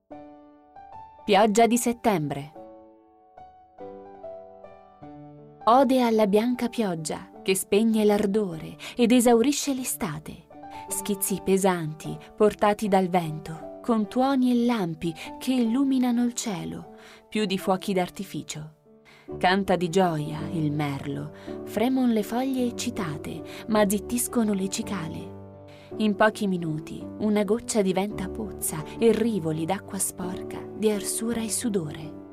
Pioggia di settembre. Ode alla bianca pioggia che spegne l'ardore ed esaurisce l'estate. Schizzi pesanti portati dal vento, con tuoni e lampi che illuminano il cielo, più di fuochi d'artificio. Canta di gioia il merlo, fremon le foglie eccitate, ma zittiscono le cicale. In pochi minuti una goccia diventa pozza e rivoli d'acqua sporca di arsura e sudore.